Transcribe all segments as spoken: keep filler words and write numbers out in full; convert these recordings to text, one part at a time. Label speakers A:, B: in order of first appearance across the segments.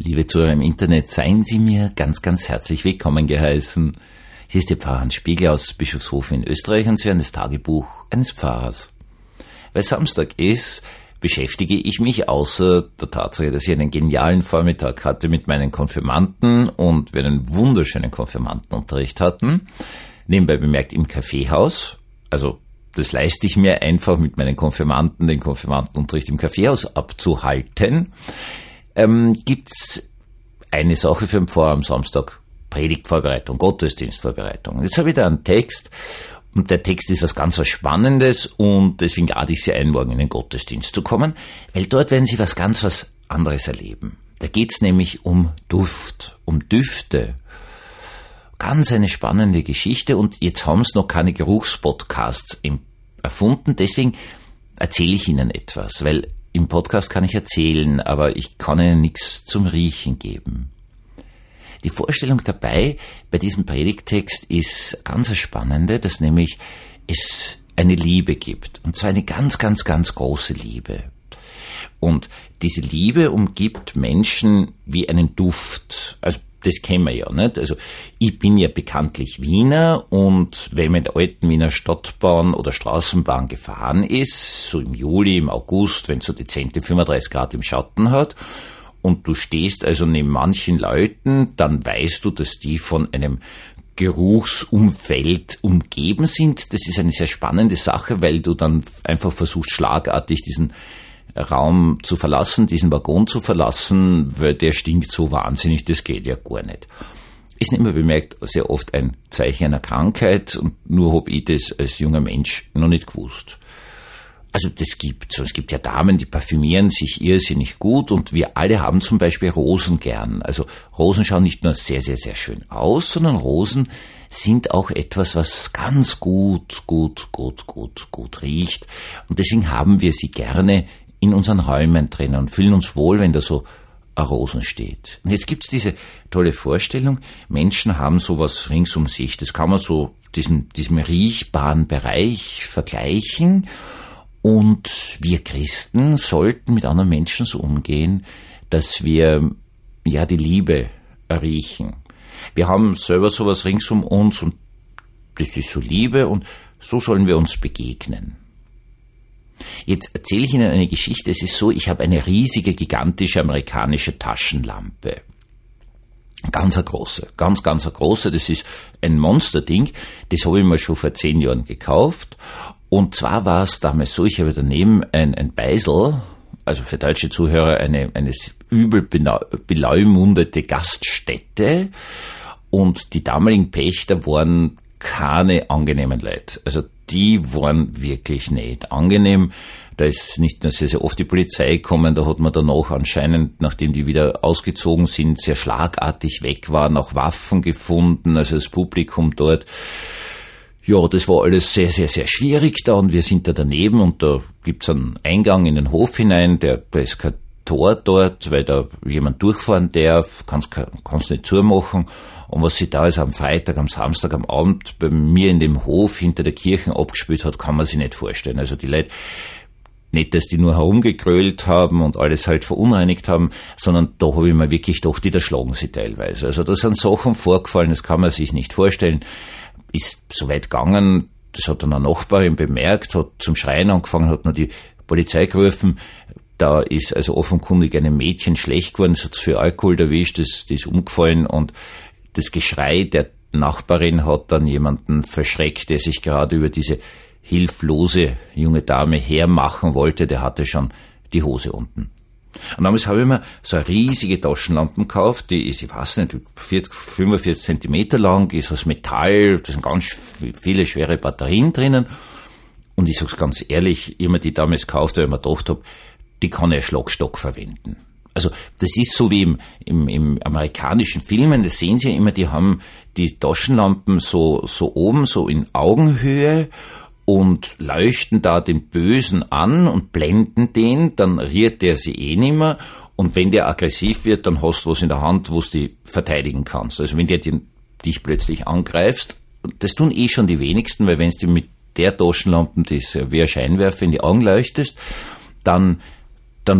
A: Liebe Zuhörer im Internet, seien Sie mir ganz, ganz herzlich willkommen geheißen. Hier ist Ihr Pfarrer Hans Spiegel aus Bischofshofen in Österreich und Sie hören das Tagebuch eines Pfarrers. Weil Samstag ist, beschäftige ich mich außer der Tatsache, dass ich einen genialen Vormittag hatte mit meinen Konfirmanden und wir einen wunderschönen Konfirmandenunterricht hatten, nebenbei bemerkt im Kaffeehaus, also das leiste ich mir einfach mit meinen Konfirmanden, den Konfirmandenunterricht im Kaffeehaus abzuhalten. Ähm, gibt's eine Sache für den Pfarrer am Samstag, Predigtvorbereitung, Gottesdienstvorbereitung. Jetzt habe ich da einen Text und der Text ist was ganz was Spannendes und deswegen lade ich Sie ein, morgen in den Gottesdienst zu kommen, weil dort werden Sie was ganz was anderes erleben. Da geht's nämlich um Duft, um Düfte. Ganz eine spannende Geschichte und jetzt haben es noch keine Geruchspodcasts erfunden, deswegen erzähle ich Ihnen etwas, weil im Podcast kann ich erzählen, aber ich kann Ihnen nichts zum Riechen geben. Die Vorstellung dabei bei diesem Predigttext ist ganz eine spannende, dass nämlich es eine Liebe gibt. Und zwar eine ganz, ganz, ganz große Liebe. Und diese Liebe umgibt Menschen wie einen Duft. Also das kennen wir ja, nicht? Also ich bin ja bekanntlich Wiener und wenn man in der alten Wiener Stadtbahn oder Straßenbahn gefahren ist, so im Juli, im August, wenn es so dezente fünfunddreißig Grad im Schatten hat und du stehst also neben manchen Leuten, dann weißt du, dass die von einem Geruchsumfeld umgeben sind. Das ist eine sehr spannende Sache, weil du dann einfach versuchst, schlagartig diesen Raum zu verlassen, diesen Waggon zu verlassen, weil der stinkt so wahnsinnig, das geht ja gar nicht. Ist nicht mehr bemerkt, sehr oft ein Zeichen einer Krankheit und nur hab ich das als junger Mensch noch nicht gewusst. Also das gibt's. Es gibt ja Damen, die parfümieren sich irrsinnig gut und wir alle haben zum Beispiel Rosen gern. Also Rosen schauen nicht nur sehr, sehr, sehr schön aus, sondern Rosen sind auch etwas, was ganz gut, gut, gut, gut, gut riecht. Und deswegen haben wir sie gerne in unseren Räumen drin und fühlen uns wohl, wenn da so ein Rosen steht. Und jetzt gibt's diese tolle Vorstellung, Menschen haben sowas rings um sich. Das kann man so diesem, diesem riechbaren Bereich vergleichen. Und wir Christen sollten mit anderen Menschen so umgehen, dass wir ja die Liebe riechen. Wir haben selber sowas rings um uns und das ist so Liebe und so sollen wir uns begegnen. Jetzt erzähle ich Ihnen eine Geschichte. Es ist so, ich habe eine riesige, gigantische amerikanische Taschenlampe. Ganz eine große, ganz, ganz eine große. Das ist ein Monsterding. Das habe ich mir schon vor zehn Jahren gekauft. Und zwar war es damals so, ich habe daneben ein, ein Beisel, also für deutsche Zuhörer eine, eine übel beleumundete Gaststätte. Und die damaligen Pächter waren keine angenehmen Leute. Also die waren wirklich nicht angenehm. Da ist nicht nur sehr, sehr oft die Polizei gekommen, da hat man danach anscheinend, nachdem die wieder ausgezogen sind, sehr schlagartig weg waren, auch Waffen gefunden, also das Publikum dort. Ja, das war alles sehr, sehr, sehr schwierig da und wir sind da daneben und da gibt's einen Eingang in den Hof hinein, der, da ist kein Tor dort, weil da jemand durchfahren darf, kannst, kannst nicht zumachen. Und was sich da also am Freitag, am Samstag, am Abend bei mir in dem Hof hinter der Kirche abgespielt hat, kann man sich nicht vorstellen. Also die Leute, nicht, dass die nur herumgegrölt haben und alles halt verunreinigt haben, sondern da habe ich mir wirklich gedacht, die da schlagen sie teilweise. Also da sind Sachen vorgefallen, das kann man sich nicht vorstellen. Ist so weit gegangen, das hat dann eine Nachbarin bemerkt, hat zum Schreien angefangen, hat noch die Polizei gerufen. Da ist also offenkundig einem Mädchen schlecht geworden, es hat für Alkohol erwischt, das, das ist umgefallen und das Geschrei der Nachbarin hat dann jemanden verschreckt, der sich gerade über diese hilflose junge Dame hermachen wollte, der hatte schon die Hose unten. Und damals habe ich mir so eine riesige Taschenlampe gekauft, die ist, ich weiß nicht, vierzig, fünfundvierzig Zentimeter lang, ist aus Metall, da sind ganz viele schwere Batterien drinnen. Und ich sag's ganz ehrlich, ich habe mir die damals gekauft, weil ich mir gedacht habe, die kann ich als Schlagstock verwenden. Also das ist so wie im, im, im amerikanischen Filmen, das sehen Sie ja immer, die haben die Taschenlampen so, so oben, so in Augenhöhe und leuchten da den Bösen an und blenden den, dann rührt der sie eh nimmer und wenn der aggressiv wird, dann hast du was in der Hand, wo du die verteidigen kannst. Also wenn der dich plötzlich angreifst, das tun eh schon die wenigsten, weil wenn du mit der Taschenlampe, die ist wie ein Scheinwerfer, in die Augen leuchtest, dann, dann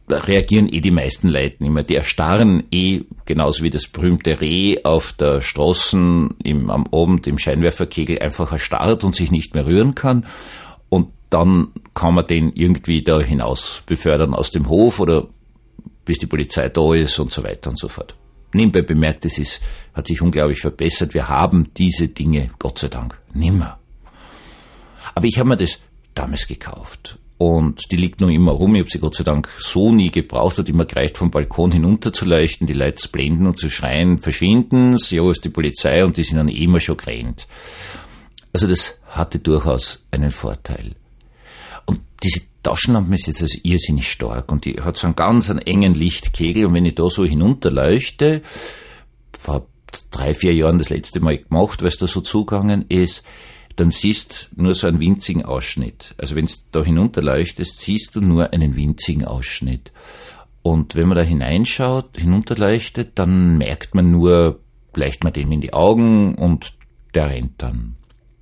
A: da reagieren eh die meisten Leute immer. Die erstarren eh, genauso wie das berühmte Reh auf der Straße im, am Abend im Scheinwerferkegel einfach erstarrt und sich nicht mehr rühren kann. Und dann kann man den irgendwie da hinaus befördern aus dem Hof oder bis die Polizei da ist und so weiter und so fort. Nebenbei bemerkt, es ist, hat sich unglaublich verbessert. Wir haben diese Dinge, Gott sei Dank, nimmer. Aber ich habe mir das damals gekauft. Und die liegt noch immer rum. Ich habe sie Gott sei Dank so nie gebraucht. Hat immer gereicht, vom Balkon hinunter zu leuchten, die Leute zu blenden und zu schreien, verschwinden. Ja, ist die Polizei und die sind dann immer schon gerannt. Also das hatte durchaus einen Vorteil. Und diese Taschenlampe ist jetzt also irrsinnig stark und die hat so einen ganz einen engen Lichtkegel und wenn ich da so hinunterleuchte, vor drei, vier Jahren das letzte Mal gemacht, weil es da so zugegangen ist, dann siehst du nur so einen winzigen Ausschnitt. Also wenn du da hinunterleuchtest, siehst du nur einen winzigen Ausschnitt. Und wenn man da hineinschaut, hinunterleuchtet, dann merkt man nur, leicht man dem in die Augen und der rennt dann.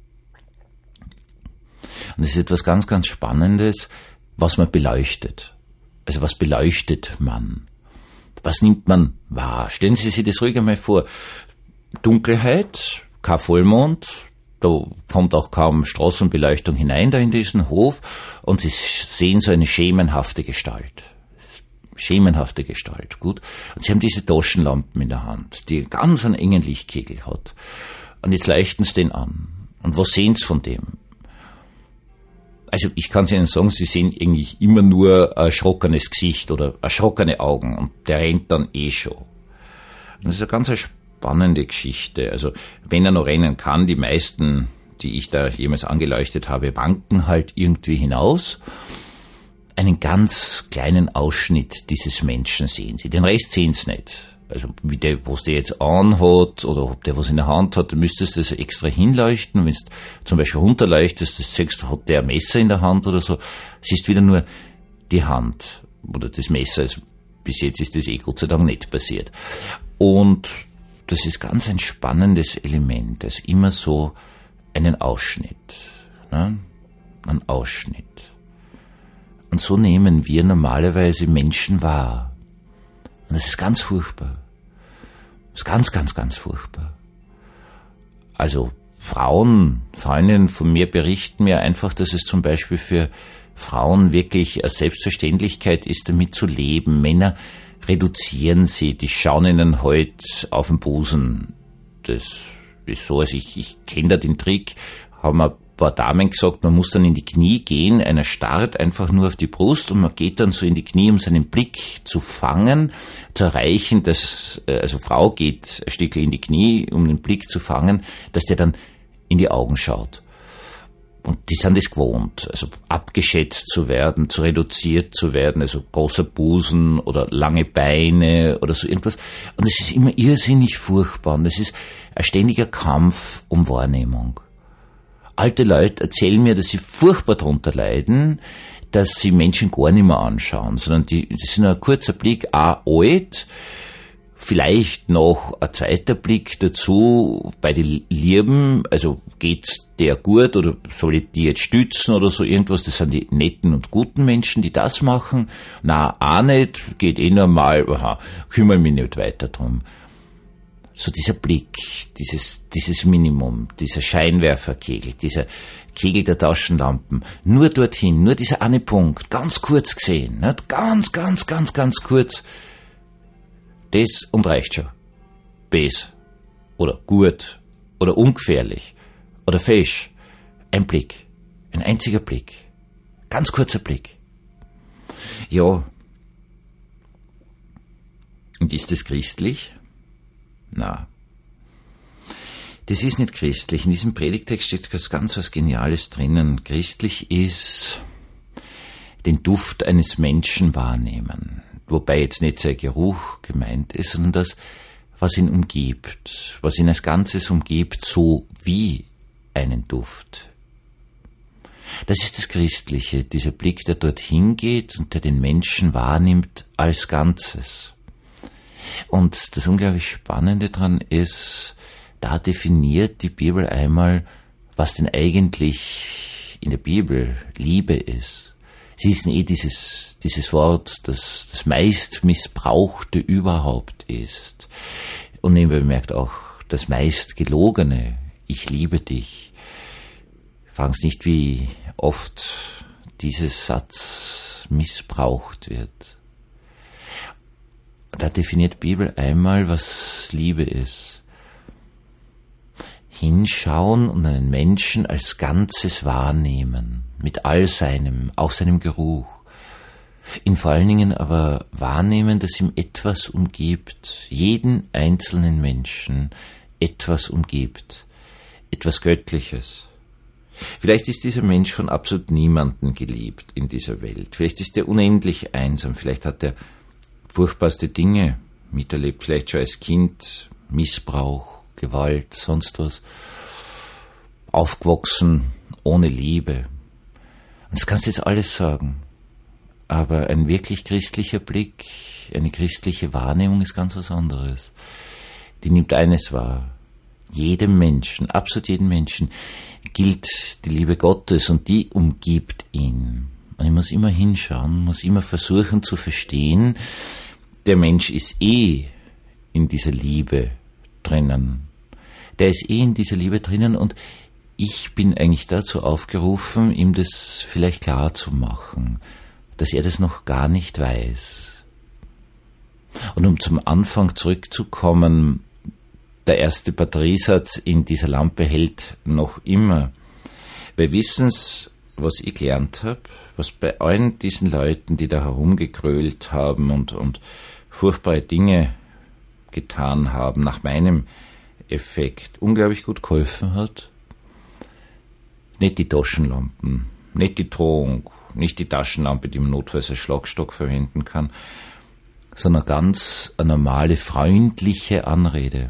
A: Und das ist etwas ganz, ganz Spannendes, was man beleuchtet. Also was beleuchtet man? Was nimmt man wahr? Stellen Sie sich das ruhig einmal vor. Dunkelheit, kein Vollmond, da kommt auch kaum Straßenbeleuchtung hinein da in diesen Hof und Sie sehen so eine schemenhafte Gestalt. Schemenhafte Gestalt, gut. Und Sie haben diese Taschenlampen in der Hand, die ganz einen engen Lichtkegel hat. Und jetzt leuchten Sie den an. Und was sehen Sie von dem? Also ich kann es Ihnen sagen, Sie sehen eigentlich immer nur ein erschrockenes Gesicht oder erschrockene Augen und der rennt dann eh schon. Und das ist eine ganz spannende Geschichte. Also wenn er noch rennen kann, die meisten, die ich da jemals angeleuchtet habe, wanken halt irgendwie hinaus. Einen ganz kleinen Ausschnitt dieses Menschen sehen Sie, den Rest sehen Sie nicht. Also wie der, was der jetzt anhat oder ob der was in der Hand hat, dann müsstest du das extra hinleuchten. Wenn du zum Beispiel runterleuchtest, das siehst du, hat der ein Messer in der Hand oder so, siehst wieder nur die Hand oder das Messer. Also bis jetzt ist das eh Gott sei Dank nicht passiert. Und das ist ganz ein spannendes Element, also immer so einen Ausschnitt, ne? Ein Ausschnitt. Und so nehmen wir normalerweise Menschen wahr. Und das ist ganz furchtbar. Das ist ganz, ganz, ganz furchtbar. Also Frauen, Freundinnen von mir berichten mir einfach, dass es zum Beispiel für Frauen wirklich eine Selbstverständlichkeit ist, damit zu leben. Männer reduzieren sie, die schauen ihnen halt auf den Busen. Das ist so, also ich, ich kenne da den Trick, haben wir paar Damen gesagt, man muss dann in die Knie gehen, einer starrt einfach nur auf die Brust und man geht dann so in die Knie, um seinen Blick zu fangen, zu erreichen, dass, also Frau geht ein Stückchen in die Knie, um den Blick zu fangen, dass der dann in die Augen schaut. Und die sind es gewohnt, also abgeschätzt zu werden, zu reduziert zu werden, also großer Busen oder lange Beine oder so irgendwas. Und es ist immer irrsinnig furchtbar und es ist ein ständiger Kampf um Wahrnehmung. Alte Leute erzählen mir, dass sie furchtbar darunter leiden, dass sie Menschen gar nicht mehr anschauen, sondern die, das ist nur ein kurzer Blick, auch alt, vielleicht noch ein zweiter Blick dazu bei den Lieben, also geht's der gut oder soll ich die jetzt stützen oder so irgendwas, das sind die netten und guten Menschen, die das machen. Na, auch nicht, geht eh normal, aha, kümmere mich nicht weiter drum. So dieser Blick, dieses, dieses Minimum, dieser Scheinwerferkegel, dieser Kegel der Taschenlampen, nur dorthin, nur dieser eine Punkt, ganz kurz gesehen, nicht? ganz, ganz, ganz, ganz kurz, das und reicht schon. Bes oder gut oder ungefährlich oder fesch. Ein Blick, ein einziger Blick, ganz kurzer Blick. Ja, und ist das christlich? Na, das ist nicht christlich. In diesem Predigtext steht ganz was Geniales drinnen. Christlich ist den Duft eines Menschen wahrnehmen. Wobei jetzt nicht sein Geruch gemeint ist, sondern das, was ihn umgibt, was ihn als Ganzes umgibt, so wie einen Duft. Das ist das Christliche, dieser Blick, der dorthin geht und der den Menschen wahrnimmt als Ganzes. Und das unglaublich Spannende daran ist, da definiert die Bibel einmal, was denn eigentlich in der Bibel Liebe ist. Sie ist eh dieses, dieses Wort, das das meist missbrauchte überhaupt ist. Und nebenbei bemerkt auch das meist gelogene, ich liebe dich. Fragen Sie nicht, wie oft dieses Satz missbraucht wird. Da definiert die Bibel einmal, was Liebe ist. Hinschauen und einen Menschen als Ganzes wahrnehmen, mit all seinem, auch seinem Geruch. In vor allen Dingen aber wahrnehmen, dass ihm etwas umgibt, jeden einzelnen Menschen etwas umgibt, etwas Göttliches. Vielleicht ist dieser Mensch von absolut niemandem geliebt in dieser Welt. Vielleicht ist er unendlich einsam. Vielleicht hat er furchtbarste Dinge miterlebt. Vielleicht schon als Kind Missbrauch, Gewalt, sonst was. Aufgewachsen ohne Liebe. Und das kannst du jetzt alles sagen. Aber ein wirklich christlicher Blick, eine christliche Wahrnehmung ist ganz was anderes. Die nimmt eines wahr. Jedem Menschen, absolut jedem Menschen, gilt die Liebe Gottes und die umgibt ihn. Und ich muss immer hinschauen, muss immer versuchen zu verstehen, der Mensch ist eh in dieser Liebe drinnen. Der ist eh in dieser Liebe drinnen und ich bin eigentlich dazu aufgerufen, ihm das vielleicht klar zu machen, dass er das noch gar nicht weiß. Und um zum Anfang zurückzukommen, der erste Batteriesatz in dieser Lampe hält noch immer. Wir wissen's, was ich gelernt habe, was bei allen diesen Leuten, die da herumgekrölt haben und, und furchtbare Dinge getan haben, nach meinem Effekt unglaublich gut geholfen hat. Nicht die Taschenlampen, nicht die Drohung, nicht die Taschenlampe, die man notfalls als Schlagstock verwenden kann, sondern ganz eine normale, freundliche Anrede.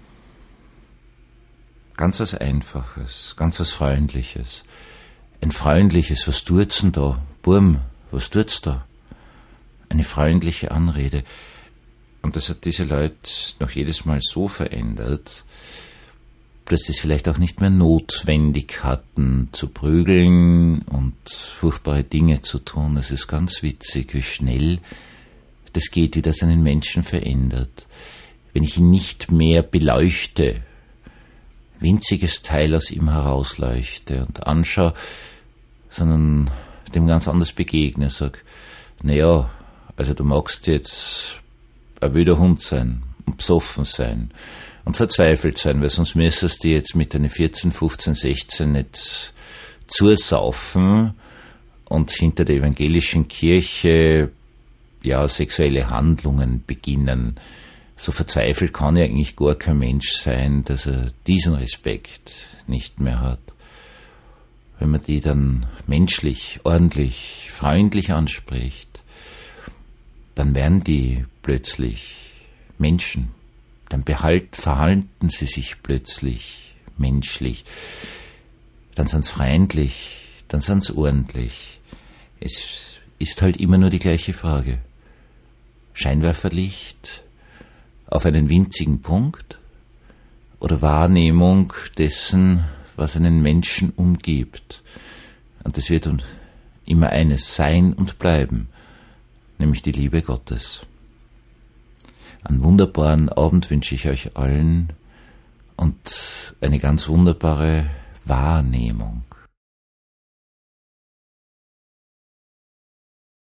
A: Ganz was Einfaches, ganz was Freundliches. Ein freundliches, was tut's denn da? Burm, was tut's da? Eine freundliche Anrede. Und das hat diese Leute noch jedes Mal so verändert, dass sie es vielleicht auch nicht mehr notwendig hatten, zu prügeln und furchtbare Dinge zu tun. Es ist ganz witzig, wie schnell das geht, wie das einen Menschen verändert. Wenn ich ihn nicht mehr beleuchte, winziges Teil aus ihm herausleuchte und anschaue, sondern dem ganz anders begegne, sag, naja, also du magst jetzt ein wilder Hund sein und besoffen sein und verzweifelt sein, weil sonst müsstest du jetzt mit deinen vierzehn, fünfzehn, sechzehn nicht zusaufen und hinter der evangelischen Kirche ja sexuelle Handlungen beginnen. So verzweifelt kann ja eigentlich gar kein Mensch sein, dass er diesen Respekt nicht mehr hat. Wenn man die dann menschlich, ordentlich, freundlich anspricht, dann werden die plötzlich Menschen. Dann behalt, verhalten sie sich plötzlich menschlich. Dann sind's freundlich, dann sind's ordentlich. Es ist halt immer nur die gleiche Frage. Scheinwerferlicht auf einen winzigen Punkt oder Wahrnehmung dessen, was einen Menschen umgibt. Und das wird immer eines sein und bleiben, nämlich die Liebe Gottes. Einen wunderbaren Abend wünsche ich euch allen und eine ganz wunderbare Wahrnehmung.